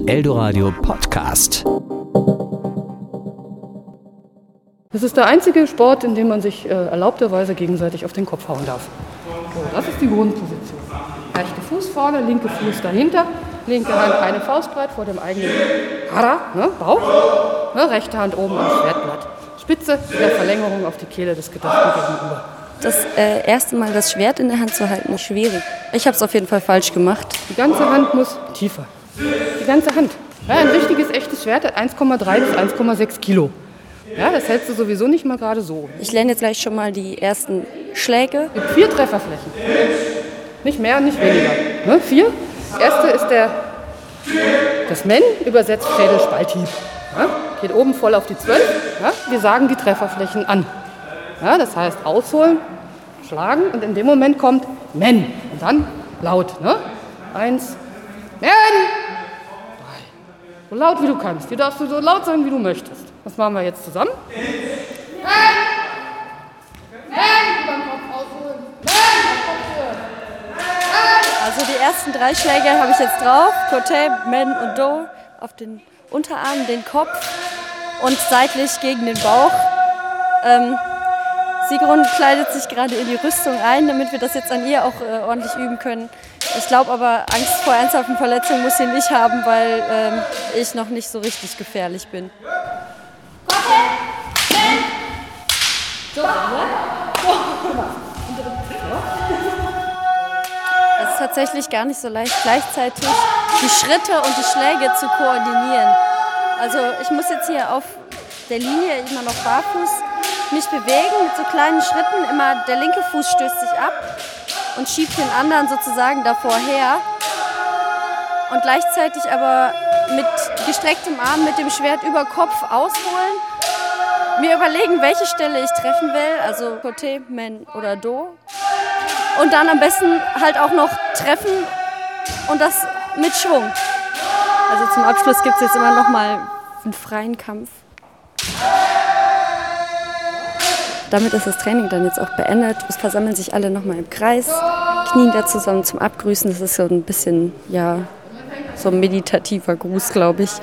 Eldoradio Podcast. Das ist der einzige Sport, in dem man sich erlaubterweise gegenseitig auf den Kopf hauen darf. So, das ist die Grundposition. Rechter Fuß vorne, linke Fuß dahinter, linke Hand eine Faustbreit vor dem eigenen Bauch, rechte Hand oben am Schwertblatt. Spitze der Verlängerung auf die Kehle des Gedachten gegenüber. Das erste Mal das Schwert in der Hand zu halten, ist schwierig. Ich habe es auf jeden Fall falsch gemacht. Die ganze Hand muss tiefer. Die ganze Hand. Ja, ein richtiges, echtes Schwert hat 1,3 bis 1,6 Kilo. Ja, das hältst du sowieso nicht mal gerade so. Ich lerne jetzt gleich schon mal die ersten Schläge. Es gibt 4 Trefferflächen. Nicht mehr und nicht weniger. 4. Das erste ist das Men, übersetzt Schädelspalthieb. Ja, geht oben voll auf die 12. Ja, wir sagen die Trefferflächen an. Ja, das heißt ausholen, schlagen und in dem Moment kommt Men. Und dann laut. 1, Men! 3. So laut wie du kannst. Hier darfst du so laut sein, wie du möchtest. Das machen wir jetzt zusammen. Men! Men! Über den Kopf ausholen. Men! Also die ersten 3 Schläge habe ich jetzt drauf. Côté, Men und Do auf den Unterarm, den Kopf und seitlich gegen den Bauch. Sigrun kleidet sich gerade in die Rüstung ein, damit wir das jetzt an ihr auch ordentlich üben können. Ich glaube aber, Angst vor ernsthaften Verletzungen muss sie nicht haben, weil ich noch nicht so richtig gefährlich bin. Es ist tatsächlich gar nicht so leicht, gleichzeitig die Schritte und die Schläge zu koordinieren. Also ich muss jetzt hier auf der Linie immer noch barfuß mich bewegen mit so kleinen Schritten. Immer der linke Fuß stößt sich ab und schiebt den anderen sozusagen davor her. Und gleichzeitig aber mit gestrecktem Arm mit dem Schwert über Kopf ausholen. Mir überlegen, welche Stelle ich treffen will, also Côté, Men oder Do. Und dann am besten halt auch noch treffen und das mit Schwung. Also zum Abschluss gibt es jetzt immer noch mal einen freien Kampf. Damit ist das Training dann jetzt auch beendet. Es versammeln sich alle nochmal im Kreis, knien da zusammen zum Abgrüßen. Das ist so ein bisschen, so ein meditativer Gruß, glaube ich.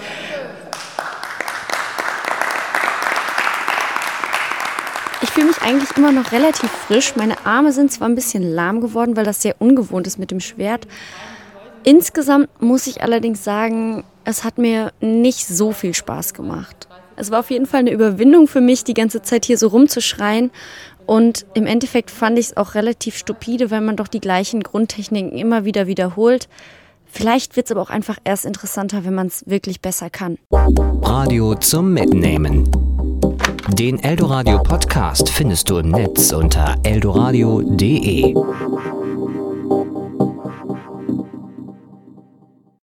Ich fühle mich eigentlich immer noch relativ frisch. Meine Arme sind zwar ein bisschen lahm geworden, weil das sehr ungewohnt ist mit dem Schwert. Insgesamt muss ich allerdings sagen, es hat mir nicht so viel Spaß gemacht. Es war auf jeden Fall eine Überwindung für mich, die ganze Zeit hier so rumzuschreien. Und im Endeffekt fand ich es auch relativ stupide, weil man doch die gleichen Grundtechniken immer wieder wiederholt. Vielleicht wird es aber auch einfach erst interessanter, wenn man es wirklich besser kann. Radio zum Mitnehmen. Den Eldoradio Podcast findest du im Netz unter eldoradio.de.